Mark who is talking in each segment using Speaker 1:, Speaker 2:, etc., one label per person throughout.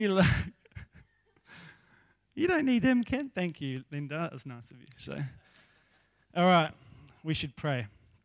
Speaker 1: You're like, you don't need them, Ken. Thank you, Linda. That's nice of you. So, all right, we should pray.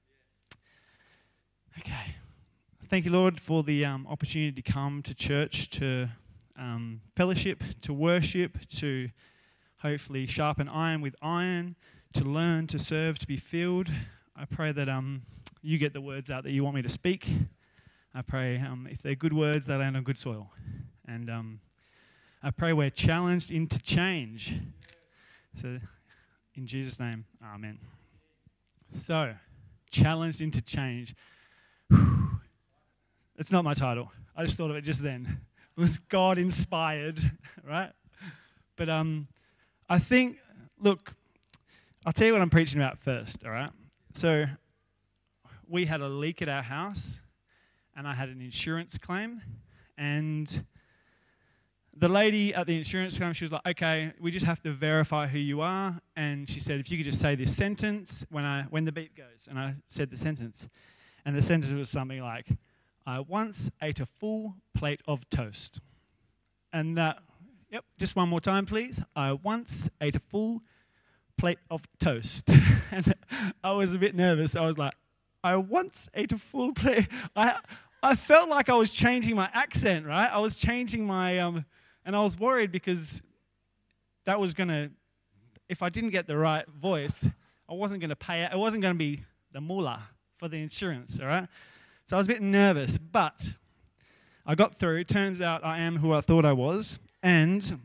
Speaker 1: Okay. Thank you, Lord, for the opportunity to come to church, to fellowship, to worship, to hopefully sharpen iron with iron, to learn, to serve, to be filled. I pray that you get the words out that you want me to speak. I pray if they're good words, they land on good soil. And I pray we're challenged into change. So, in Jesus' name, amen. So, challenged into change. It's not my title. I just thought of it just then. It was God-inspired, right? But I think, look, I'll tell you what I'm preaching about first, all right? So, we had a leak at our house, and I had an insurance claim, and the lady at the insurance claim, she was like, okay, we just have to verify who you are, and she said, if you could just say this sentence when the beep goes, and I said the sentence, and the sentence was something like, I once ate a full plate of toast. And just one more time, please. I once ate a full plate of toast. And I was a bit nervous. I was like, I once ate a full plate. I felt like I was changing my accent, right? I was changing my, and I was worried because that was going to, if I didn't get the right voice, I wasn't going to pay it. It wasn't going to be the moolah for the insurance, all right? So I was a bit nervous, but I got through. Turns out I am who I thought I was. And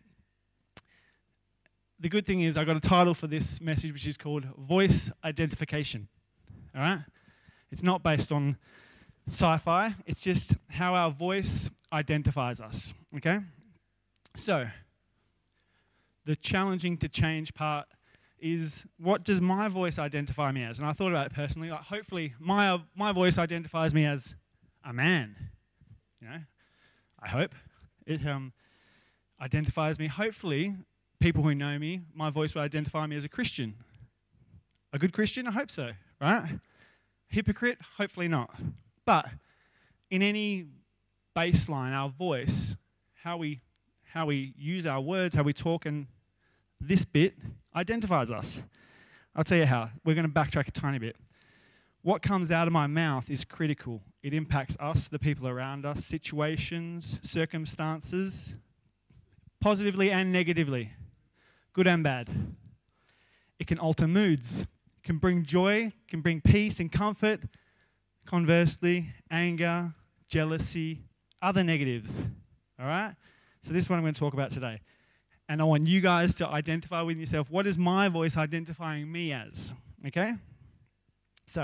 Speaker 1: the good thing is I got a title for this message, which is called Voice Identification. All right? It's not based on sci-fi. It's just how our voice identifies us. Okay? So, the challenging to change part is, what does my voice identify me as? And I thought about it personally. Like, hopefully, my voice identifies me as a man. You know, I hope it identifies me. Hopefully, people who know me, my voice will identify me as a Christian. A good Christian? I hope so. Right? Hypocrite? Hopefully not. But in any baseline, our voice, how we use our words, how we talk, and this bit identifies us. I'll tell you how. We're going to backtrack a tiny bit. What comes out of my mouth is critical. It impacts us, the people around us, situations, circumstances, positively and negatively, good and bad. It can alter moods, can bring joy, can bring peace and comfort. Conversely, anger, jealousy, other negatives. All right? So this is what I'm going to talk about today. And I want you guys to identify with yourself, what is my voice identifying me as? Okay? So,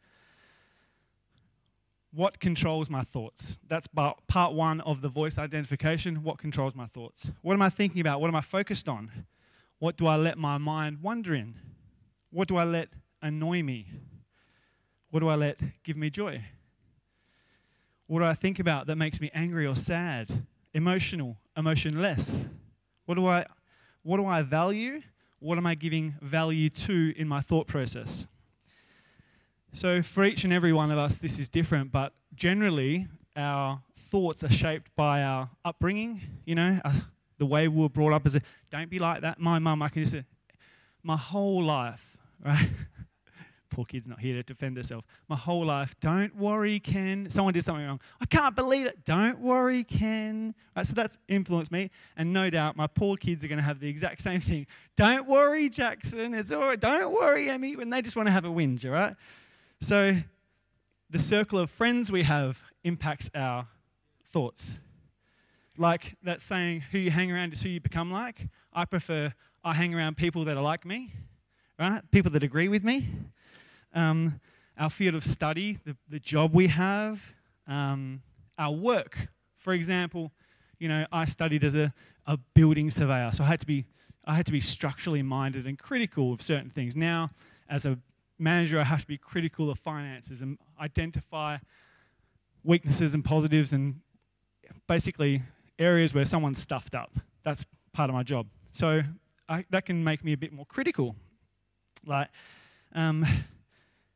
Speaker 1: what controls my thoughts? That's part one of the voice identification. What controls my thoughts? What am I thinking about? What am I focused on? What do I let my mind wander in? What do I let annoy me? What do I let give me joy? What do I think about that makes me angry or sad, emotional, emotionless? What do I value? What am I giving value to in my thought process? So for each and every one of us, this is different, but generally our thoughts are shaped by our upbringing, the way we were brought up don't be like that. My mum, I can just say, my whole life, right? Poor kid's not here to defend herself. My whole life, don't worry, Ken. Someone did something wrong. I can't believe it. Don't worry, Ken. Right, so that's influenced me. And no doubt my poor kids are going to have the exact same thing. Don't worry, Jackson. It's all right. Don't worry, Emmy. When they just want to have a whinge, all right? So the circle of friends we have impacts our thoughts. Like that saying, who you hang around is who you become like. I hang around people that are like me, right? People that agree with me. Our field of study, the job we have, our work. For example, I studied as a building surveyor, so I had to be structurally minded and critical of certain things. Now, as a manager, I have to be critical of finances and identify weaknesses and positives and basically areas where someone's stuffed up. That's part of my job. So that can make me a bit more critical. Like,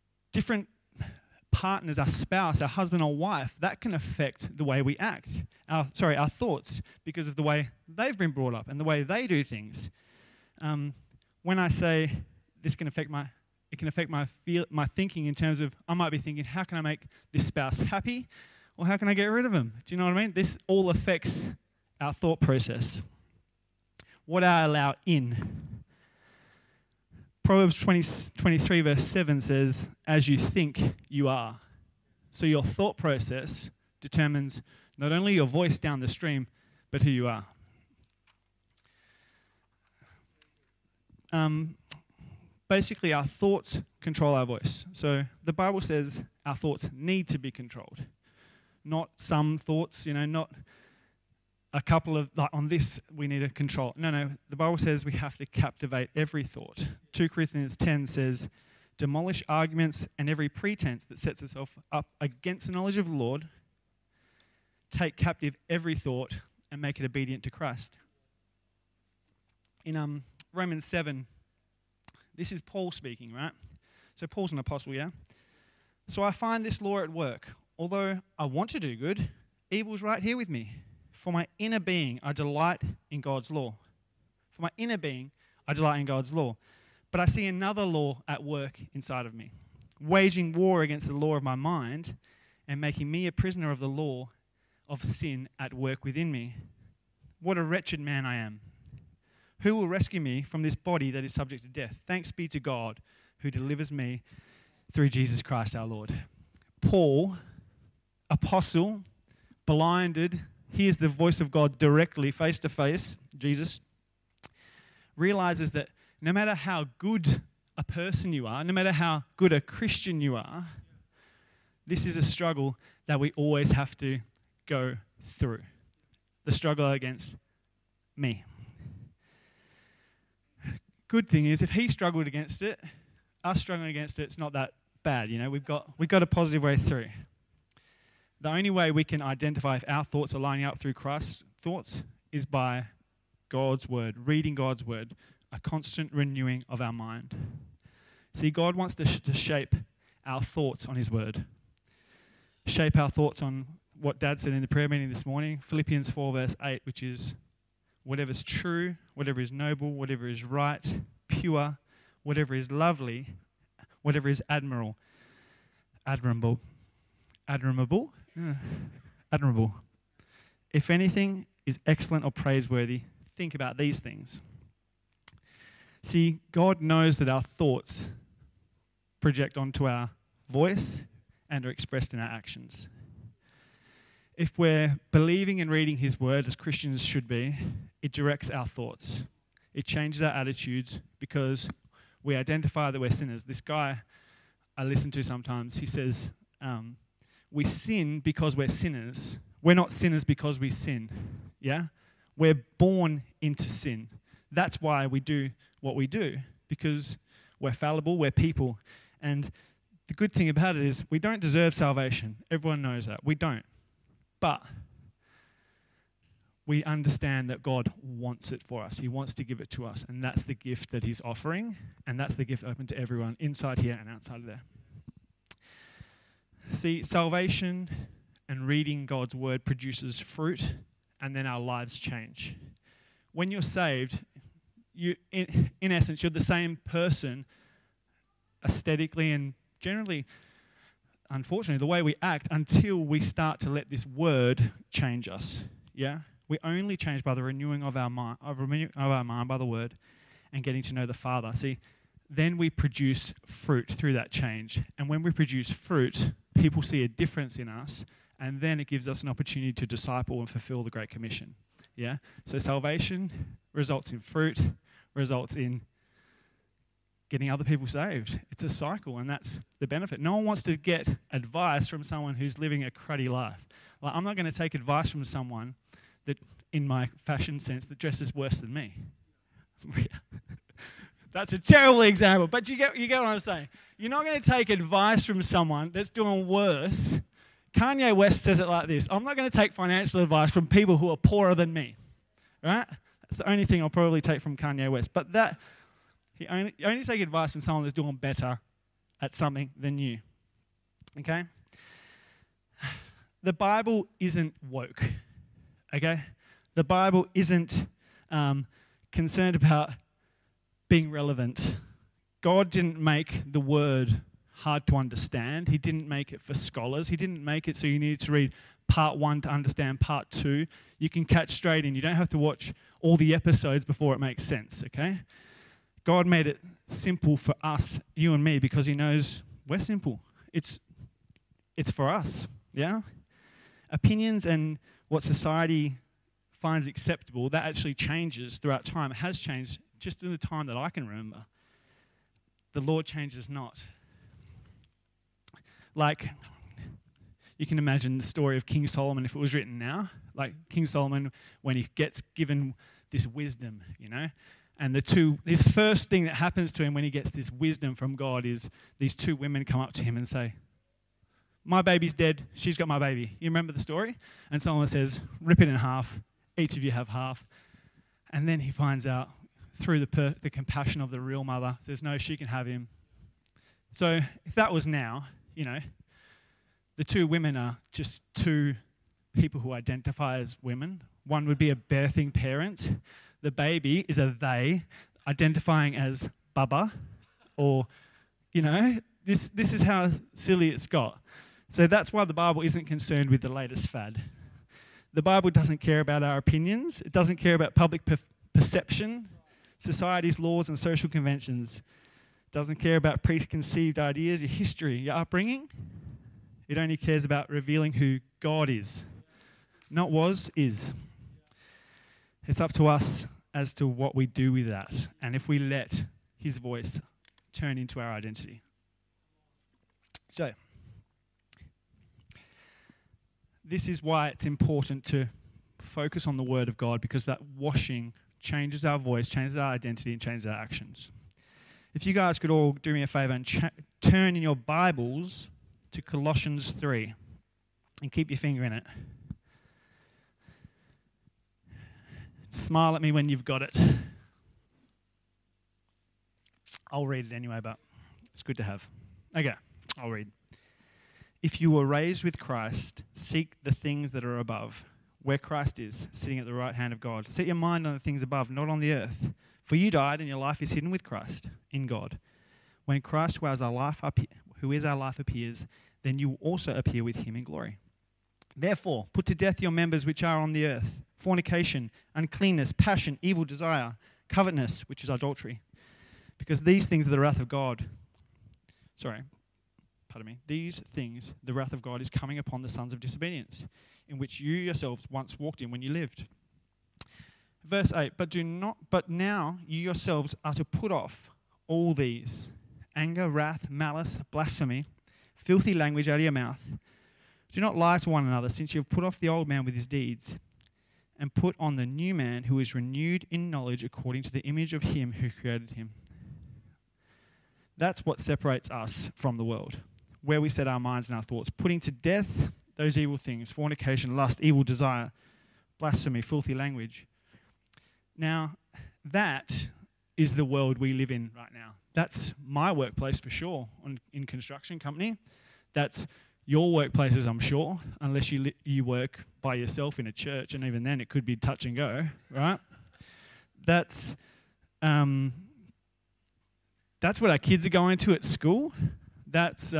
Speaker 1: different partners, our spouse, our husband or wife, that can affect the way we act. our thoughts because of the way they've been brought up and the way they do things. When I say this can affect my thinking in terms of, I might be thinking, how can I make this spouse happy? Or how can I get rid of them? Do you know what I mean? This all affects our thought process. What I allow in. Proverbs 23 verse 7 says, as you think, you are. So your thought process determines not only your voice down the stream, but who you are. Basically, our thoughts control our voice. So the Bible says our thoughts need to be controlled. Not some thoughts, not a couple of, like on this we need to control. No, the Bible says we have to captivate every thought. 2 Corinthians 10 says, demolish arguments and every pretense that sets itself up against the knowledge of the Lord. Take captive every thought and make it obedient to Christ. In Romans 7, this is Paul speaking, right? So Paul's an apostle, yeah? So I find this law at work. Although I want to do good, evil's right here with me. For my inner being, I delight in God's law. For my inner being, I delight in God's law. But I see another law at work inside of me, waging war against the law of my mind and making me a prisoner of the law of sin at work within me. What a wretched man I am. Who will rescue me from this body that is subject to death? Thanks be to God who delivers me through Jesus Christ our Lord. Paul, apostle, blinded, hears the voice of God directly, face to face, Jesus, realizes that no matter how good a person you are, no matter how good a Christian you are, this is a struggle that we always have to go through. The struggle against me. Good thing is, if he struggled against it, us struggling against it's not that bad. We've got a positive way through. The only way we can identify if our thoughts are lining up through Christ's thoughts is by God's word, reading God's word, a constant renewing of our mind. See, God wants to shape our thoughts on his word. Shape our thoughts on what Dad said in the prayer meeting this morning, Philippians 4 verse 8, which is whatever's true, whatever is noble, whatever is right, pure, whatever is lovely, whatever is admirable. If anything is excellent or praiseworthy, think about these things. See, God knows that our thoughts project onto our voice and are expressed in our actions. If we're believing and reading his word, as Christians should be, it directs our thoughts. It changes our attitudes because we identify that we're sinners. This guy I listen to sometimes, he says, we sin because we're sinners. We're not sinners because we sin. Yeah? We're born into sin. That's why we do what we do, because we're fallible, we're people. And the good thing about it is we don't deserve salvation. Everyone knows that. We don't. But we understand that God wants it for us. He wants to give it to us. And that's the gift that he's offering. And that's the gift open to everyone inside here and outside of there. See, salvation and reading God's word produces fruit, and then our lives change. When you're saved, in essence, you're the same person aesthetically and generally, unfortunately, the way we act until we start to let this word change us. Yeah? We only change by the renewing of our mind, by the word, and getting to know the Father. See, then we produce fruit through that change. And when we produce fruit, people see a difference in us, and then it gives us an opportunity to disciple and fulfill the Great Commission. Yeah? So salvation results in fruit, results in getting other people saved. It's a cycle, and that's the benefit. No one wants to get advice from someone who's living a cruddy life. Like, I'm not going to take advice from someone that, in my fashion sense, that dresses worse than me. That's a terrible example, but you get what I'm saying. You're not going to take advice from someone that's doing worse. Kanye West says it like this: I'm not going to take financial advice from people who are poorer than me. Right? That's the only thing I'll probably take from Kanye West. But that you only take advice from someone that's doing better at something than you. Okay? The Bible isn't woke. okay? The Bible isn't concerned about being relevant. God didn't make the word hard to understand. He didn't make it for scholars. He didn't make it so you needed to read part 1 to understand part 2. You can catch straight in. You don't have to watch all the episodes before it makes sense, okay? God made it simple for us, you and me, because he knows we're simple. It's for us, yeah? Opinions and what society finds acceptable, that actually changes throughout time. It has changed just in the time that I can remember. The Lord changes not. Like, you can imagine the story of King Solomon if it was written now. Like King Solomon, when he gets given this wisdom, you know, and his first thing that happens to him when he gets this wisdom from God is these 2 women come up to him and say, my baby's dead, she's got my baby. You remember the story? And Solomon says, rip it in half, each of you have half. And then he finds out through the compassion of the real mother, says, no, she can have him. So if that was now, you know, the 2 women are just 2 people who identify as women. One would be a birthing parent. The baby is a they, identifying as Baba, or, you know, this is how silly it's got. So that's why the Bible isn't concerned with the latest fad. The Bible doesn't care about our opinions. It doesn't care about public perception, society's laws and social conventions. It doesn't care about preconceived ideas, your history, your upbringing. It only cares about revealing who God is. Not was, is. It's up to us as to what we do with that, and if we let his voice turn into our identity. So, this is why it's important to focus on the Word of God, because that washing changes our voice, changes our identity, and changes our actions. If you guys could all do me a favor and turn in your Bibles to Colossians 3 and keep your finger in it. Smile at me when you've got it. I'll read it anyway, but it's good to have. Okay, I'll read. If you were raised with Christ, seek the things that are above, where Christ is, sitting at the right hand of God. Set your mind on the things above, not on the earth. For you died, and your life is hidden with Christ in God. When Christ, who is our life, appears, then you will also appear with him in glory. Therefore, put to death your members which are on the earth: fornication, uncleanness, passion, evil desire, covetousness, which is adultery. Because these things are the wrath of God. These things, the wrath of God is coming upon the sons of disobedience, in which you yourselves once walked in when you lived. Verse 8, but now you yourselves are to put off all these: anger, wrath, malice, blasphemy, filthy language out of your mouth. Do not lie to one another, since you have put off the old man with his deeds, and put on the new man, who is renewed in knowledge according to the image of him who created him. That's what separates us from the world, where we set our minds and our thoughts, putting to death those evil things: fornication, lust, evil desire, blasphemy, filthy language. Now, that is the world we live in right now. That's my workplace for sure, in construction company. That's your workplaces, I'm sure, unless you work by yourself in a church, and even then it could be touch and go, right? That's what our kids are going to at school. That's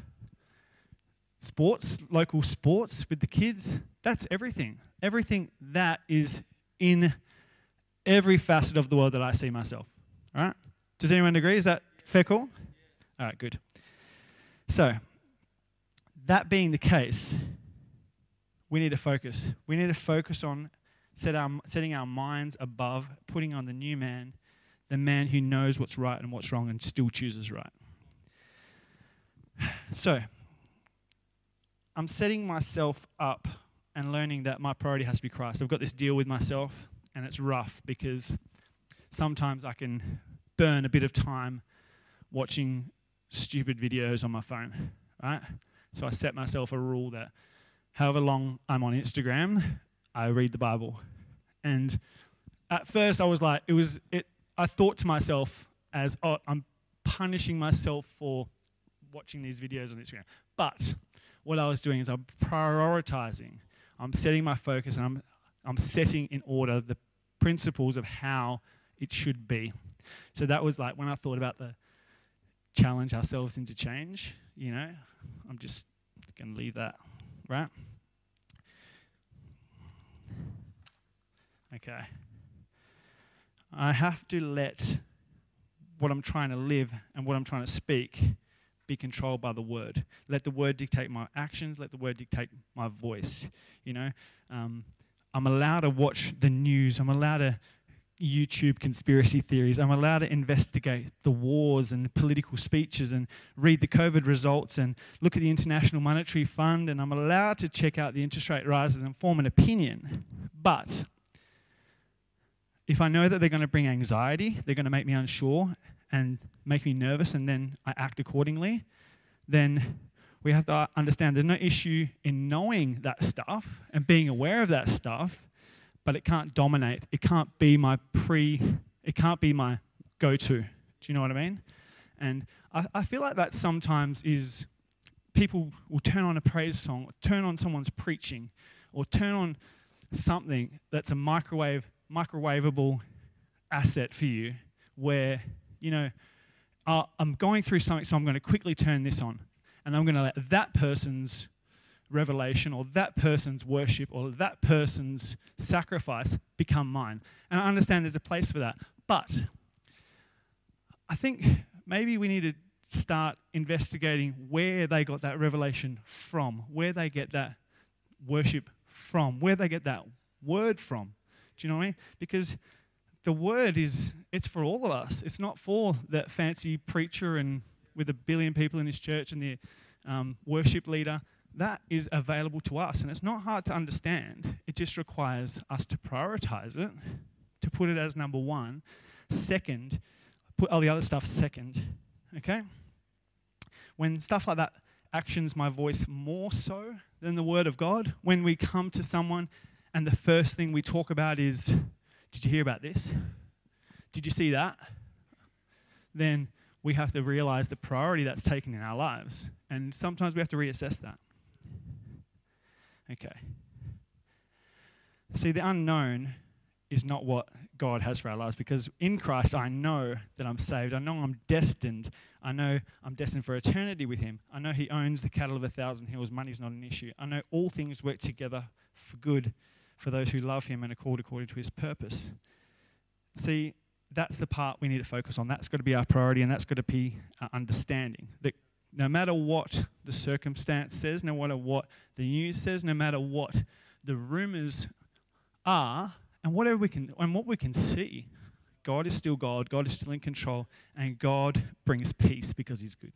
Speaker 1: sports, local sports with the kids. That's everything. Everything that is in every facet of the world that I see myself, all right? Does anyone agree? Is that fair call? All right, good. So, that being the case, we need to focus. We need to focus on setting our minds above, putting on the new man, the man who knows what's right and what's wrong and still chooses right. So, I'm setting myself up and learning that my priority has to be Christ. I've got this deal with myself, and it's rough because sometimes I can burn a bit of time watching stupid videos on my phone, right? So I set myself a rule that however long I'm on Instagram, I read the Bible. And at first I was like, I thought to myself as, I'm punishing myself for watching these videos on Instagram. But what I was doing is I'm prioritizing. I'm setting my focus, and I'm setting in order the principles of how it should be. So that was like when I thought about the challenge ourselves into change, I'm just going to leave that, right? Okay. I have to let what I'm trying to live and what I'm trying to speak be controlled by the word. Let the word dictate my actions. Let the word dictate my voice. I'm allowed to watch the news. I'm allowed to YouTube conspiracy theories. I'm allowed to investigate the wars and political speeches and read the COVID results and look at the International Monetary Fund, and I'm allowed to check out the interest rate rises and form an opinion. But if I know that they're going to bring anxiety, they're going to make me unsure and make me nervous, and then I act accordingly, then we have to understand there's no issue in knowing that stuff and being aware of that stuff, but it can't dominate. It can't be my go-to. Do you know what I mean? And I feel like that sometimes is people will turn on a praise song, or turn on someone's preaching, or turn on something that's a microwavable asset for you where, I'm going through something, so I'm going to quickly turn this on. And I'm going to let that person's revelation or that person's worship or that person's sacrifice become mine. And I understand there's a place for that. But I think maybe we need to start investigating where they got that revelation from, where they get that worship from, where they get that word from. Do you know what I mean? Because the word it's for all of us. It's not for that fancy preacher and with 1 billion people in his church and the worship leader. That is available to us, and it's not hard to understand. It just requires us to prioritize it, to put it as number one. Second, put all the other stuff second, okay? When stuff like that actions my voice more so than the word of God, when we come to someone and the first thing we talk about is, did you hear about this? Did you see that? Then we have to realize the priority that's taken in our lives. And sometimes we have to reassess that. Okay. See, the unknown is not what God has for our lives, because in Christ I know that I'm saved. I know I'm destined. I know I'm destined for eternity with him. I know he owns the cattle of 1,000 hills. Money's not an issue. I know all things work together for good for those who love him and are called according to his purpose. See, that's the part we need to focus on. That's got to be our priority, and that's got to be our understanding. That no matter what the circumstance says, no matter what the news says, no matter what the rumors are, and what we can see, God is still God. God is still in control, and God brings peace because he's good.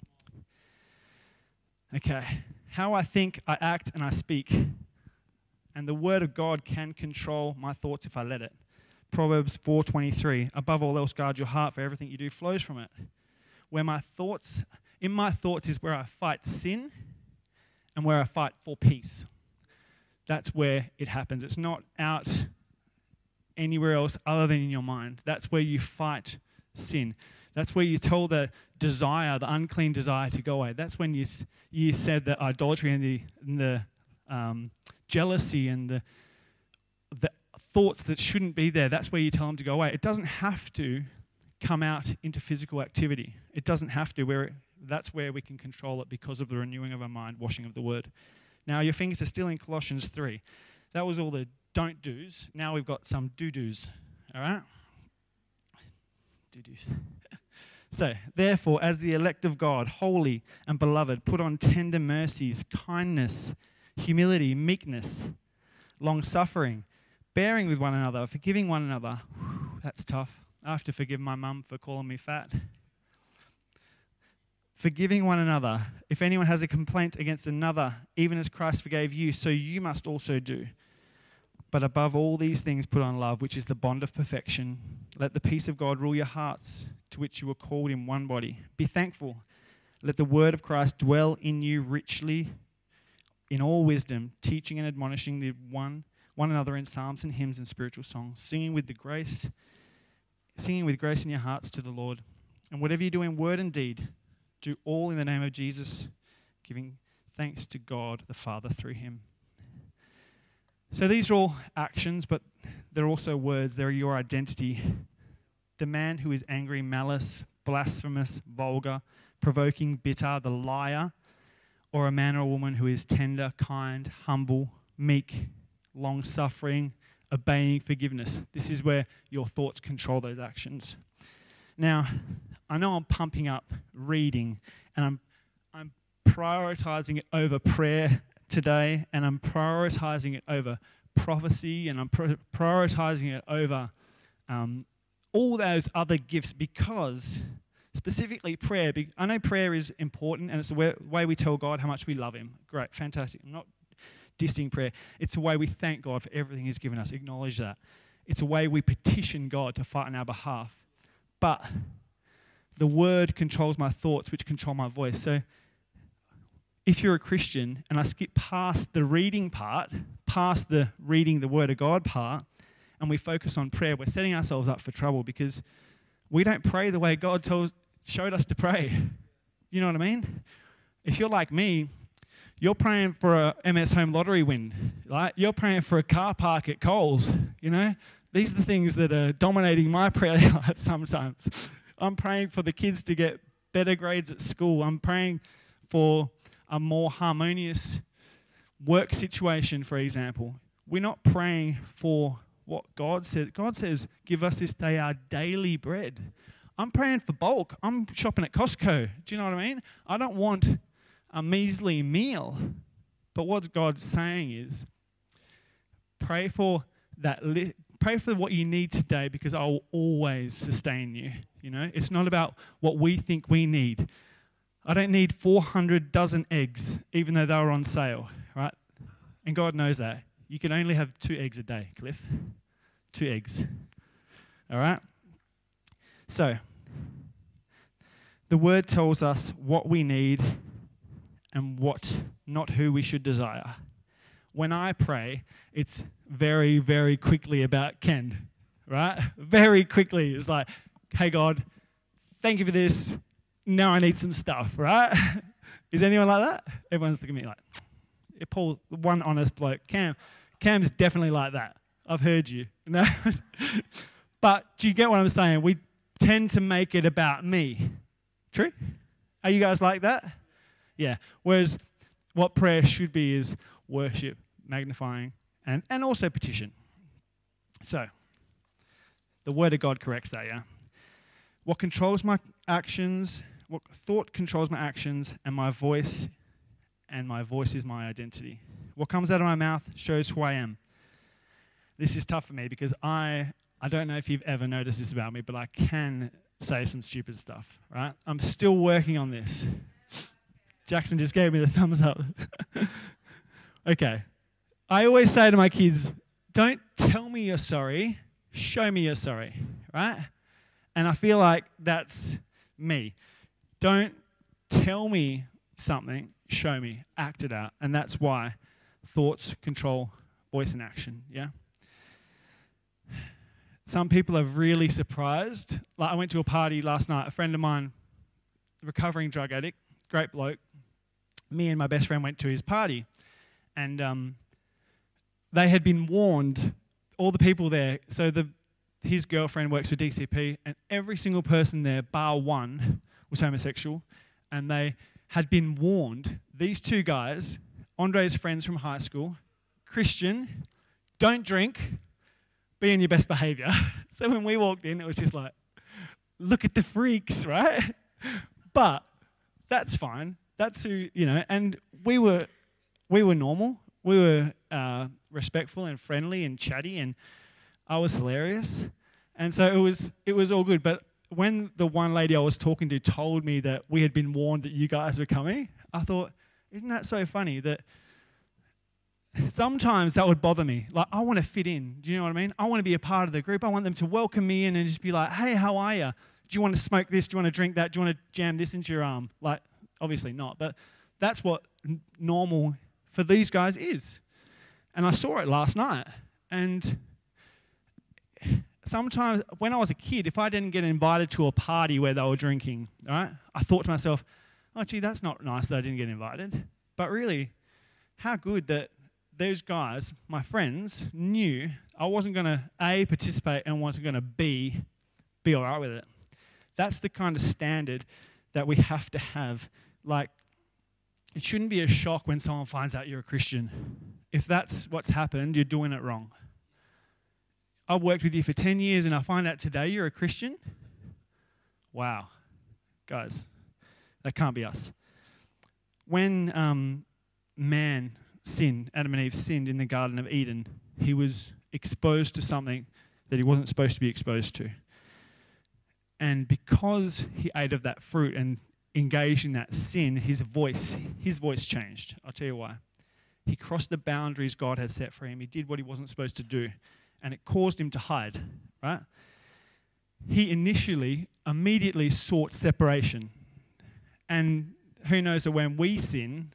Speaker 1: Okay, how I think, I act, and I speak. And the word of God can control my thoughts if I let it. Proverbs 4:23, above all else guard your heart, for everything you do flows from it. In my thoughts is where I fight sin and where I fight for peace. That's where it happens. It's not out anywhere else other than in your mind. That's where you fight sin. That's where you tell the desire, the unclean desire, to go away. That's when you said that idolatry and the jealousy and the thoughts that shouldn't be there, that's where you tell them to go away. It doesn't have to come out into physical activity. It doesn't have to. That's where we can control it because of the renewing of our mind, washing of the word. Now, your fingers are still in Colossians 3. That was all the don't do's. Now we've got some do-do's. All right? Do-do's. So, therefore, as the elect of God, holy and beloved, put on tender mercies, kindness, humility, meekness, long-suffering, bearing with one another, forgiving one another. That's tough. I have to forgive my mum for calling me fat. Forgiving one another. If anyone has a complaint against another, even as Christ forgave you, so you must also do. But above all these things, put on love, which is the bond of perfection. Let the peace of God rule your hearts, to which you were called in one body. Be thankful. Let the word of Christ dwell in you richly in all wisdom, teaching and admonishing one another in psalms and hymns and spiritual songs, singing with grace in your hearts to the Lord. And whatever you do in word and deed, do all in the name of Jesus, giving thanks to God the Father through him. So these are all actions, but they're also words. They're your identity. The man who is angry, malice, blasphemous, vulgar, provoking, bitter, the liar, or a man or a woman who is tender, kind, humble, meek, long-suffering, obeying forgiveness. This is where your thoughts control those actions. Now, I know I'm pumping up reading, and I'm prioritizing it over prayer today, and I'm prioritizing it over prophecy, and I'm prioritizing it over all those other gifts, because specifically prayer. I know prayer is important, and it's the way we tell God how much we love him. Great, fantastic. I'm not dissing prayer. It's a way we thank God for everything he's given us. Acknowledge that. It's a way we petition God to fight on our behalf. But the word controls my thoughts, which control my voice. So if you're a Christian, and I skip past the reading part, past the reading the word of God part, and we focus on prayer, we're setting ourselves up for trouble, because we don't pray the way God showed us to pray. You know what I mean? If you're like me, you're praying for a MS Home Lottery win, right? You're praying for a car park at Coles, you know? These are the things that are dominating my prayer life sometimes. I'm praying for the kids to get better grades at school. I'm praying for a more harmonious work situation, for example. We're not praying for what God says. God says, give us this day our daily bread. I'm praying for bulk. I'm shopping at Costco. Do you know what I mean? I don't want a measly meal. But what God's saying is, pray for that. Pray for what you need today, because I will always sustain you. You know, it's not about what we think we need. I don't need 400 dozen eggs, even though they were on sale, right? And God knows that. You can only have 2 eggs a day, Cliff. 2 eggs. All right? So, the word tells us what we need and what, not who we should desire. When I pray, it's very, very quickly about Ken, right? Very quickly. It's like, hey, God, thank you for this. Now I need some stuff, right? Is anyone like that? Everyone's looking at me like, yeah, Paul, one honest bloke. Cam's definitely like that. I've heard you. No? But do you get what I'm saying? We tend to make it about me. True? Are you guys like that? Yeah. Whereas what prayer should be is worship, magnifying, and also petition. So, the Word of God corrects that, yeah? What controls my actions, what thought controls my actions, and my voice is my identity. What comes out of my mouth shows who I am. This is tough for me, because I don't know if you've ever noticed this about me, but I can say some stupid stuff, right? I'm still working on this. Jackson just gave me the thumbs up. Okay. I always say to my kids, don't tell me you're sorry, show me you're sorry, right? And I feel like that's me. Don't tell me something, show me, act it out. And that's why thoughts control voice and action, yeah? Some people are really surprised. Like, I went to a party last night. A friend of mine, recovering drug addict, great bloke. Me and my best friend went to his party. And they had been warned, all the people there. So his girlfriend works for DCP, and every single person there, bar one, was homosexual. And they had been warned, these 2 guys, Andre's friends from high school, Christian, don't drink, be on your best behavior. So when we walked in, it was just like, look at the freaks, right? But that's fine. That's who, you know, and we were normal. We were respectful and friendly and chatty, and I was hilarious. And so it was all good. But when the one lady I was talking to told me that we had been warned that you guys were coming, I thought, isn't that so funny that sometimes that would bother me. Like, I want to fit in. Do you know what I mean? I want to be a part of the group. I want them to welcome me in and just be like, hey, how are you? Do you want to smoke this? Do you want to drink that? Do you want to jam this into your arm? Like, obviously not. But that's what normal for these guys is. And I saw it last night. And sometimes when I was a kid, if I didn't get invited to a party where they were drinking, right, I thought to myself, oh, gee, that's not nice that I didn't get invited. But really, how good that those guys, my friends, knew I wasn't going to, A, participate, and wasn't going to, be all right with it. That's the kind of standard that we have to have. Like, it shouldn't be a shock when someone finds out you're a Christian. If that's what's happened, you're doing it wrong. I've worked with you for 10 years and I find out today you're a Christian. Wow. Guys, that can't be us. When man sinned, Adam and Eve sinned in the Garden of Eden, he was exposed to something that he wasn't supposed to be exposed to. And because he ate of that fruit and engaged in that sin, his voice changed. I'll tell you why. He crossed the boundaries God had set for him. He did what he wasn't supposed to do, and it caused him to hide, right? He immediately sought separation. And who knows that when we sin,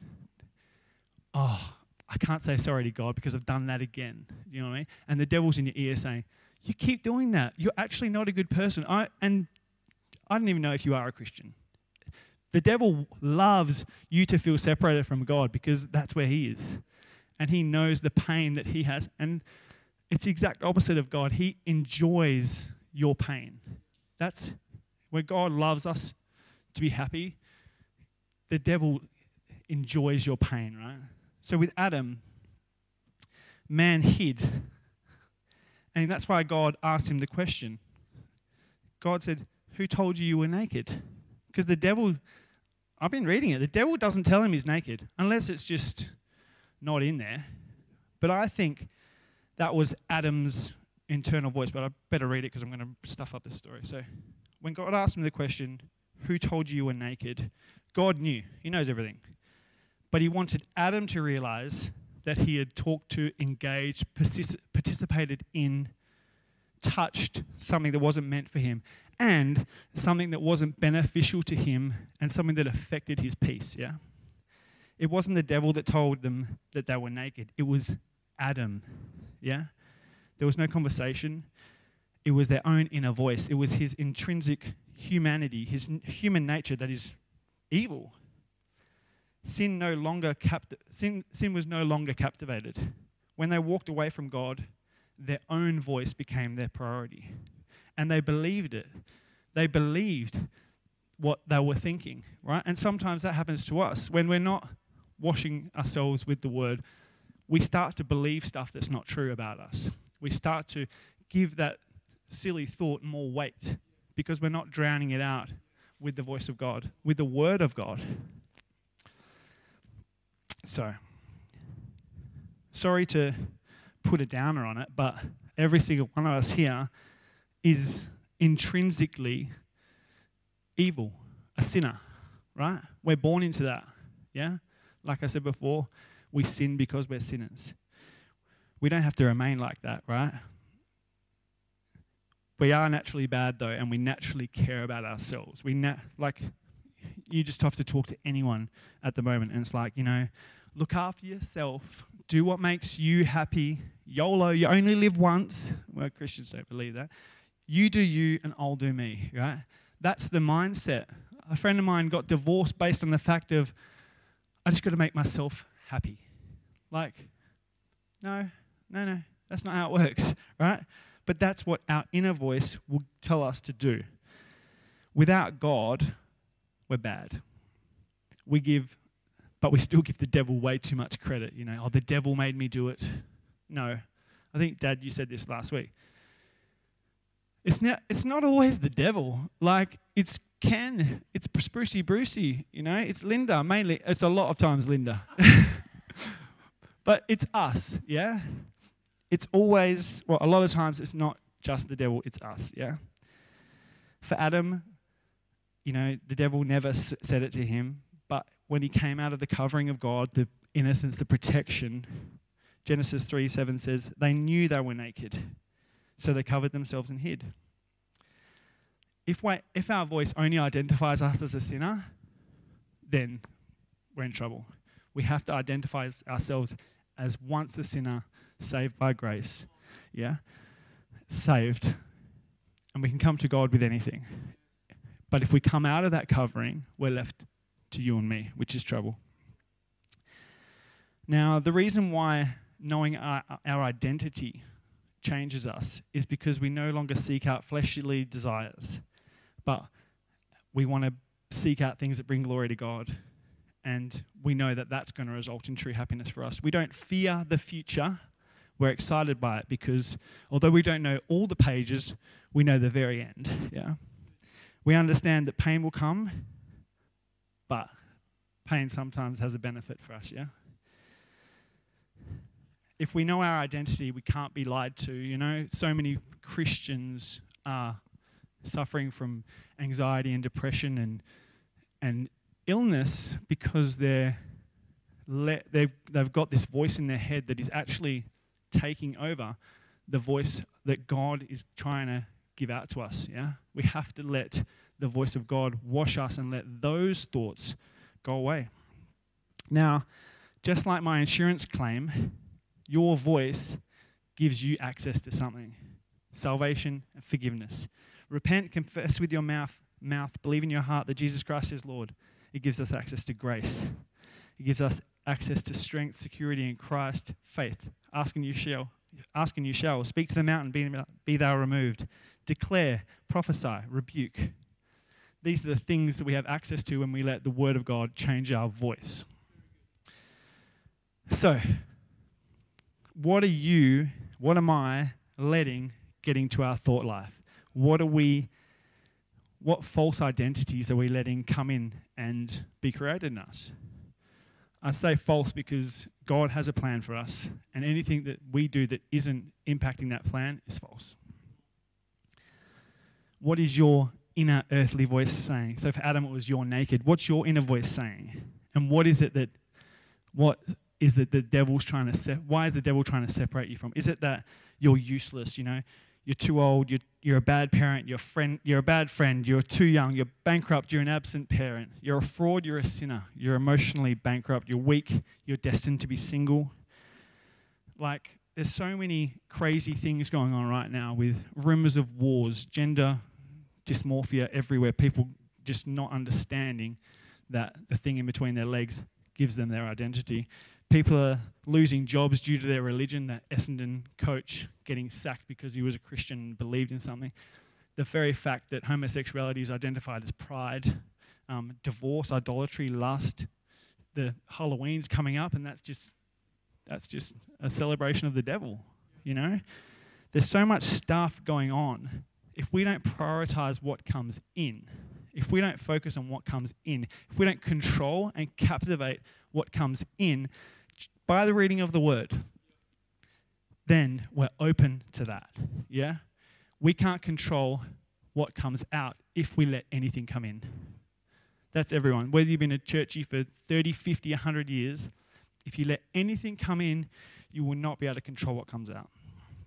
Speaker 1: I can't say sorry to God because I've done that again. You know what I mean? And the devil's in your ear saying, you keep doing that. You're actually not a good person. And I don't even know if you are a Christian. The devil loves you to feel separated from God because that's where he is. And he knows the pain that he has. And it's the exact opposite of God. He enjoys your pain. That's where God loves us to be happy. The devil enjoys your pain, right? So with Adam, man hid. And that's why God asked him the question. God said, who told you were naked? Because the devil, I've been reading it, the devil doesn't tell him he's naked, unless it's just not in there. But I think that was Adam's internal voice, but I better read it because I'm going to stuff up this story. So when God asked him the question, who told you were naked? God knew. He knows everything. But he wanted Adam to realize that he had talked to, engaged, participated in, touched something that wasn't meant for him, and something that wasn't beneficial to him, and something that affected his peace, yeah? It wasn't the devil that told them that they were naked. It was Adam, yeah? There was no conversation. It was their own inner voice. It was his intrinsic humanity, his human nature that is evil. Sin was no longer captivated. When they walked away from God, their own voice became their priority. And they believed it. They believed what they were thinking, right? And sometimes that happens to us. When we're not washing ourselves with the word, we start to believe stuff that's not true about us. We start to give that silly thought more weight because we're not drowning it out with the voice of God, with the word of God. So, sorry to put a downer on it, but every single one of us here is intrinsically evil, a sinner, right? We're born into that, yeah? Like I said before, we sin because we're sinners. We don't have to remain like that, right? We are naturally bad, though, and we naturally care about ourselves. You just have to talk to anyone at the moment, and it's like, look after yourself, do what makes you happy, YOLO, you only live once. Well, Christians don't believe that. You do you, and I'll do me, right? That's the mindset. A friend of mine got divorced based on the fact of, I just got to make myself happy. Like, no, that's not how it works, right? But that's what our inner voice will tell us to do. Without God, we're bad. But we still give the devil way too much credit, the devil made me do it. No. I think, Dad, you said this last week. It's not always the devil. Like, it's Ken, it's Brucey, it's Linda, mainly. It's a lot of times Linda. But it's us, yeah? It's always, a lot of times it's not just the devil, it's us, yeah? For Adam, the devil never said it to him, but when he came out of the covering of God, the innocence, the protection, Genesis 3:7 says, they knew they were naked, so they covered themselves and hid. If our voice only identifies us as a sinner, then we're in trouble. We have to identify ourselves as once a sinner, saved by grace. Yeah? Saved. And we can come to God with anything. But if we come out of that covering, we're left to you and me, which is trouble. Now, the reason why knowing our identity changes us is because we no longer seek out fleshly desires, but we want to seek out things that bring glory to God. And we know that that's going to result in true happiness for us. We don't fear the future. We're excited by it because although we don't know all the pages, we know the very end. Yeah, we understand that pain will come, but pain sometimes has a benefit for us. Yeah. If we know our identity, we can't be lied to. You know, so many Christians are suffering from anxiety and depression and illness because they've got this voice in their head that is actually taking over the voice that God is trying to give out to us. Yeah, we have to let the voice of God wash us and let those thoughts go away. Now, just like my insurance claim, your voice gives you access to something: salvation and forgiveness. Repent, confess with your mouth, believe in your heart that Jesus Christ is Lord. It gives us access to grace. It gives us access to strength, security in Christ, faith. Ask and you shall. Speak to the mountain, be thou removed. Declare, prophesy, rebuke. These are the things that we have access to when we let the word of God change our voice. So, what am I letting get into our thought life? What false identities are we letting come in and be created in us? I say false because God has a plan for us, and anything that we do that isn't impacting that plan is false. What is your inner earthly voice saying? So for Adam, it was "you're naked." What's your inner voice saying? And what is it that the devil's trying to why is the devil trying to separate you from? Is it that you're useless, you're too old, you're a bad parent, you're a bad friend, you're too young, you're bankrupt, you're an absent parent, you're a fraud, you're a sinner, you're emotionally bankrupt, you're weak, you're destined to be single? Like, there's so many crazy things going on right now with rumors of wars, gender dysmorphia everywhere, people just not understanding that the thing in between their legs gives them their identity. People are losing jobs due to their religion. That Essendon coach getting sacked because he was a Christian and believed in something. The very fact that homosexuality is identified as pride, divorce, idolatry, lust. The Halloween's coming up, and that's just a celebration of the devil. There's so much stuff going on. If we don't prioritize what comes in, if we don't focus on what comes in, if we don't control and captivate what comes in by the reading of the word, then we're open to that. Yeah? We can't control what comes out if we let anything come in. That's everyone. Whether you've been a churchy for 30, 50, 100 years, if you let anything come in, you will not be able to control what comes out.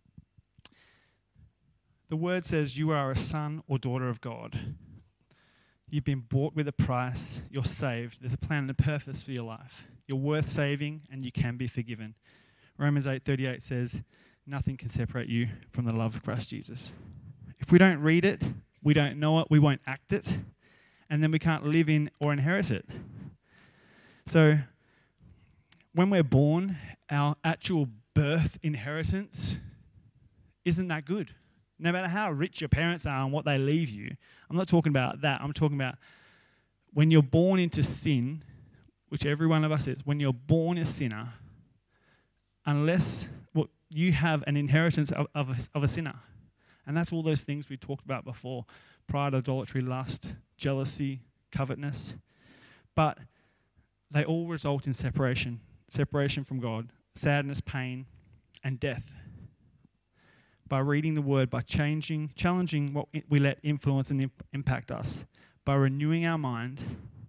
Speaker 1: The word says you are a son or daughter of God. You've been bought with a price. You're saved. There's a plan and a purpose for your life. You're worth saving, and you can be forgiven. Romans 8:38 says, nothing can separate you from the love of Christ Jesus. If we don't read it, we don't know it, we won't act it, and then we can't live in or inherit it. So when we're born, our actual birth inheritance isn't that good. No matter how rich your parents are and what they leave you, I'm not talking about that. I'm talking about when you're born into sin, which every one of us is, when you're born a sinner, unless you have an inheritance of a sinner. And that's all those things we talked about before: pride, idolatry, lust, jealousy, covetousness. But they all result in separation from God, sadness, pain, and death. By reading the word, by challenging what we let influence and impact us, by renewing our mind,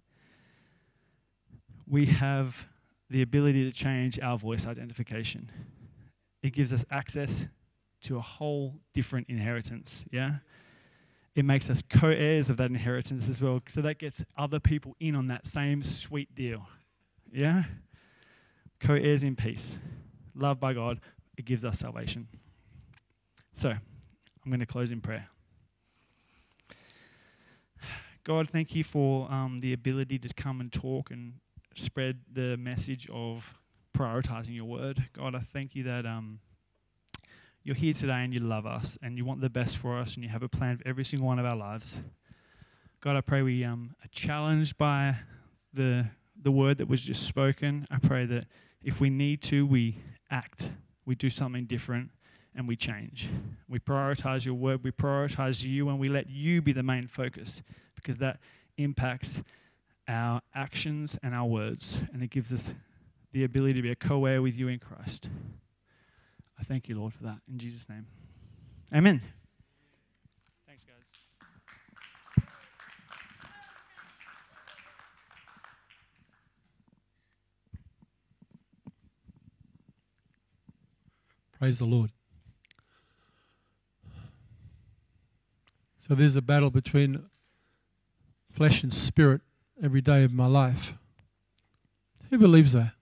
Speaker 1: we have the ability to change our voice identification. It gives us access to a whole different inheritance, yeah? It makes us co-heirs of that inheritance as well, so that gets other people in on that same sweet deal, yeah? Co-heirs in peace, loved by God. It gives us salvation. So, I'm going to close in prayer. God, thank you for the ability to come and talk and spread the message of prioritizing your word. God, I thank you that you're here today and you love us and you want the best for us and you have a plan for every single one of our lives. God, I pray we are challenged by the word that was just spoken. I pray that if we need to, we act, we do something different, and we change. We prioritize your word, we prioritize you, and we let you be the main focus, because that impacts our actions and our words, and it gives us the ability to be a co-heir with you in Christ. I thank you, Lord, for that. In Jesus' name. Amen. Thanks, guys.
Speaker 2: Praise the Lord. So there's a battle between flesh and spirit every day of my life. Who believes that?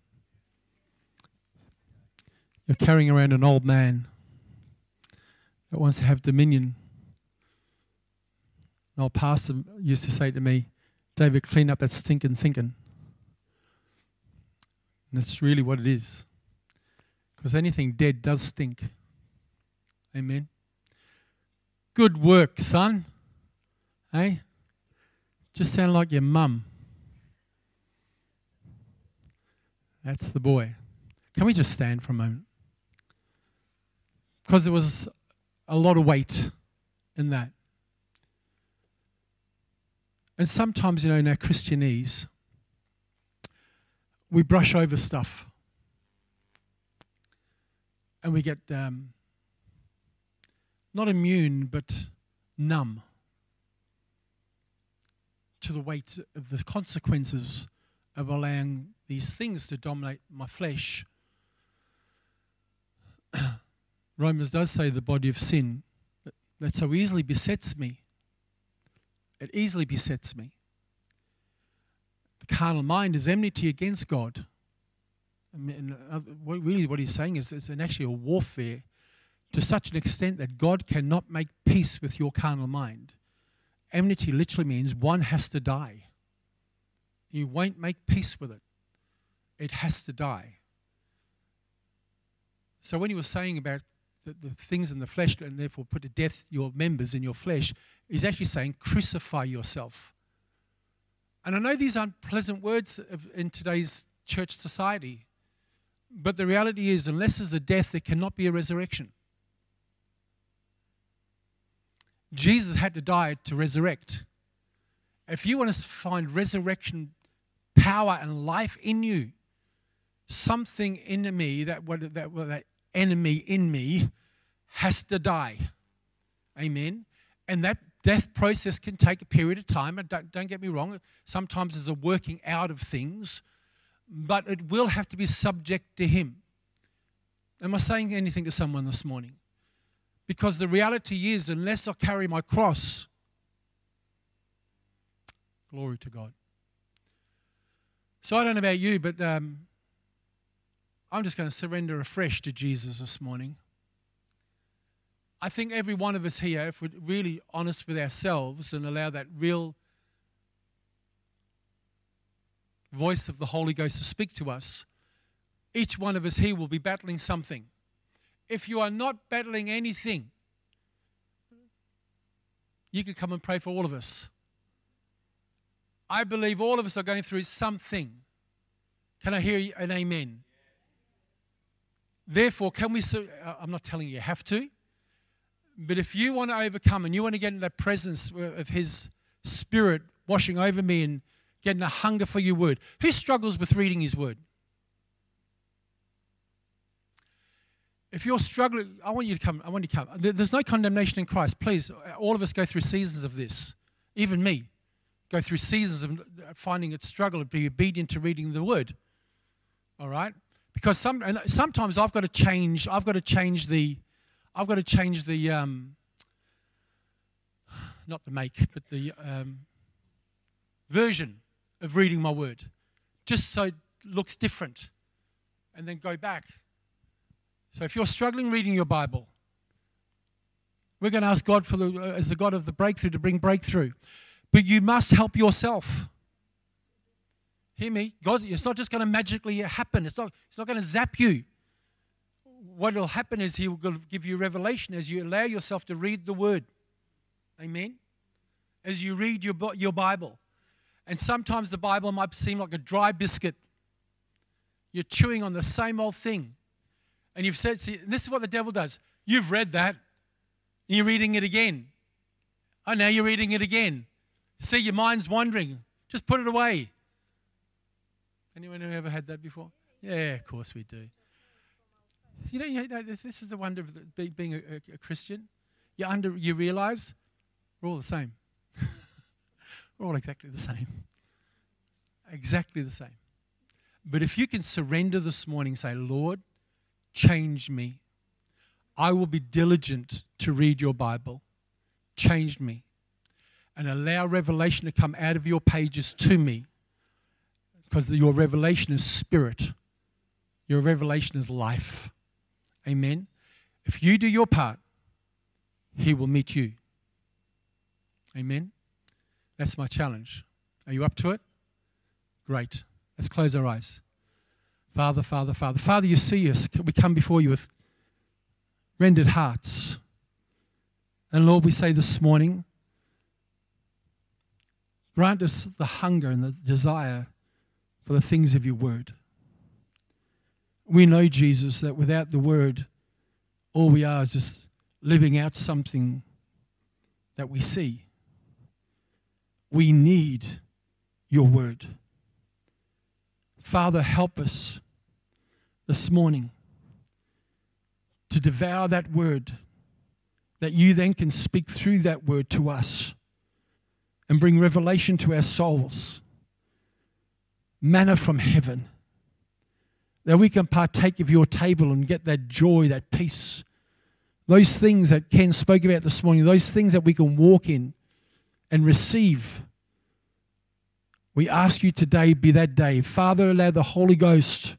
Speaker 2: You're carrying around an old man that wants to have dominion. An old pastor used to say to me, David, clean up that stinking thinking. And that's really what it is. Because anything dead does stink. Amen. Good work, son. Hey? Just sound like your mum. That's the boy. Can we just stand for a moment? Because there was a lot of weight in that. And sometimes, in our Christianese, we brush over stuff. And we get not immune, but numb to the weight of the consequences of allowing these things to dominate my flesh. Romans does say the body of sin that so easily besets me. It easily besets me. The carnal mind is enmity against God. And really what he's saying is it's actually a warfare to such an extent that God cannot make peace with your carnal mind. Enmity literally means one has to die. You won't make peace with it. It has to die. So when he was saying about the things in the flesh and therefore put to death your members in your flesh, he's actually saying crucify yourself. And I know these aren't pleasant words in today's church society, but the reality is unless there's a death, there cannot be a resurrection. Jesus had to die to resurrect. If you want to find resurrection power and life in you, something in me, that enemy in me has to die. Amen. And that death process can take a period of time. And don't get me wrong, sometimes there's a working out of things, but it will have to be subject to him. Am I saying anything to someone this morning? Because the reality is, unless I carry my cross, glory to God. So I don't know about you, but I'm just going to surrender afresh to Jesus this morning. I think every one of us here, if we're really honest with ourselves and allow that real voice of the Holy Ghost to speak to us, each one of us here will be battling something. If you are not battling anything, you can come and pray for all of us. I believe all of us are going through something. Can I hear an amen? Therefore, I'm not telling you have to, but if you want to overcome and you want to get in that presence of his Spirit washing over me and getting a hunger for your word, who struggles with reading his word? If you're struggling, I want you to come. There's no condemnation in Christ. Please, all of us go through seasons of this. Even me, go through seasons of finding it struggle to be obedient to reading the word. All right? Because sometimes I've got to change the not the make, but the version of reading my word, just so it looks different, and then go back. So if you're struggling reading your Bible, we're going to ask God as the God of the breakthrough to bring breakthrough. But you must help yourself. Hear me? God, it's not just going to magically happen. It's not going to zap you. What will happen is He will give you revelation as you allow yourself to read the Word. Amen? As you read your Bible. And sometimes the Bible might seem like a dry biscuit. You're chewing on the same old thing. And you've said, see, this is what the devil does. You've read that. And you're reading it again. Oh, now you're reading it again. See, your mind's wandering. Just put it away. Anyone who ever had that before? Yeah, of course we do. You know, this is the wonder of being a Christian. You realize we're all the same. We're all exactly the same. Exactly the same. But if you can surrender this morning, say, Lord, change me. I will be diligent to read your Bible. Change me. And allow revelation to come out of your pages to me. Because your revelation is spirit. Your revelation is life. Amen. If you do your part, He will meet you. Amen. That's my challenge. Are you up to it? Great. Let's close our eyes. Father, Father, Father. Father, you see us. We come before you with rendered hearts. And Lord, we say this morning, grant us the hunger and the desire for the things of your word. We know, Jesus, that without the word, all we are is just living out something that we see. We need your word. Father, help us this morning to devour that word, that you then can speak through that word to us and bring revelation to our souls, manna from heaven, that we can partake of your table and get that joy, that peace, those things that Ken spoke about this morning, those things that we can walk in and receive. We ask you today, be that day. Father, allow the Holy Ghost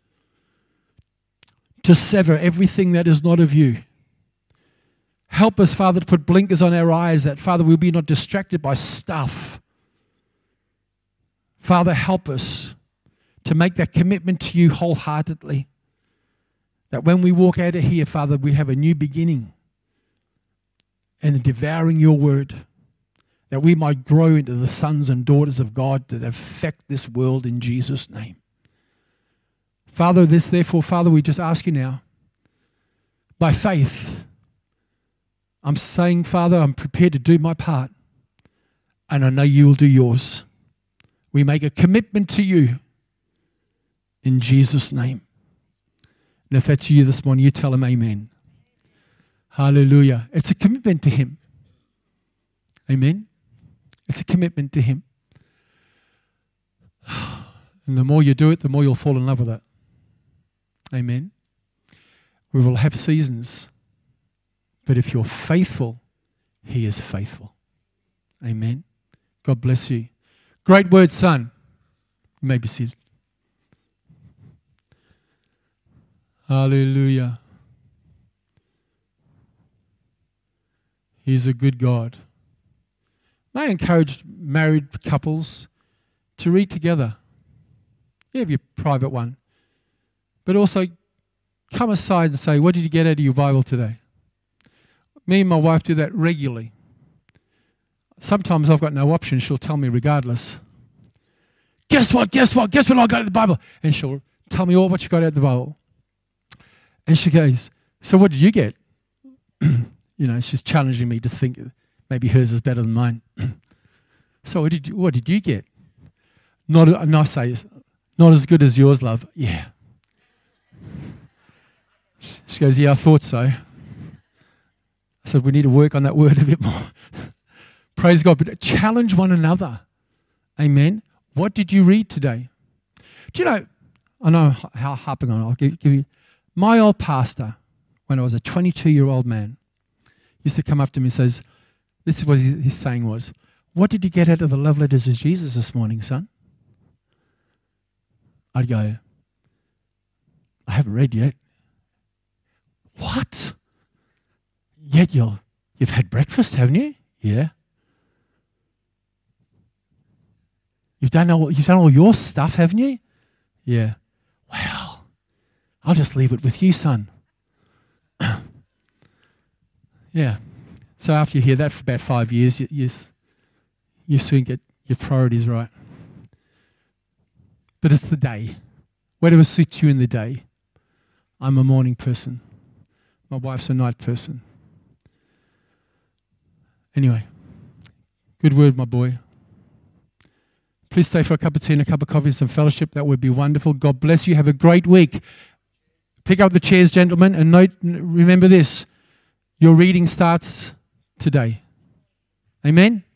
Speaker 2: to sever everything that is not of you. Help us, Father, to put blinkers on our eyes that, Father, we'll be not distracted by stuff. Father, help us to make that commitment to you wholeheartedly. That when we walk out of here, Father, we have a new beginning and devouring your word. That we might grow into the sons and daughters of God that affect this world in Jesus' name. Father, therefore, Father, we just ask you now, by faith, I'm saying, Father, I'm prepared to do my part, and I know you will do yours. We make a commitment to you in Jesus' name. And if that's you this morning, you tell him amen. Hallelujah. It's a commitment to him. Amen. It's a commitment to him. And the more you do it, the more you'll fall in love with it. Amen. We will have seasons. But if you're faithful, he is faithful. Amen. God bless you. Great word, son. You may be seated. Hallelujah. He's a good God. May I encourage married couples to read together. You have your private one. But also come aside and say, what did you get out of your Bible today? Me and my wife do that regularly. Sometimes I've got no option. She'll tell me regardless. Guess what? Guess what? Guess what I got out of the Bible? And she'll tell me all what she got out of the Bible. And she goes, so what did you get? She's challenging me to think maybe hers is better than mine. So what did you get? And I say, not as good as yours, love. Yeah. She goes, yeah, I thought so. I said, we need to work on that word a bit more. Praise God. But challenge one another. Amen. What did you read today? Do you know, I know how harping on, I'll give you. My old pastor, when I was a 22-year-old man, used to come up to me and says, this is what his saying was, what did you get out of the love letters of Jesus this morning, son? I'd go, I haven't read yet. What? Yet you've had breakfast, haven't you? Yeah. You've done all your stuff, haven't you? Yeah. Wow. I'll just leave it with you, son. Yeah. So after you hear that for about 5 years, you soon get your priorities right. But it's the day. Whatever suits you in the day. I'm a morning person. My wife's a night person. Anyway, good word, my boy. Please stay for a cup of tea and a cup of coffee and some fellowship. That would be wonderful. God bless you. Have a great week. Pick up the chairs, gentlemen, and remember this. Your reading starts today. Amen?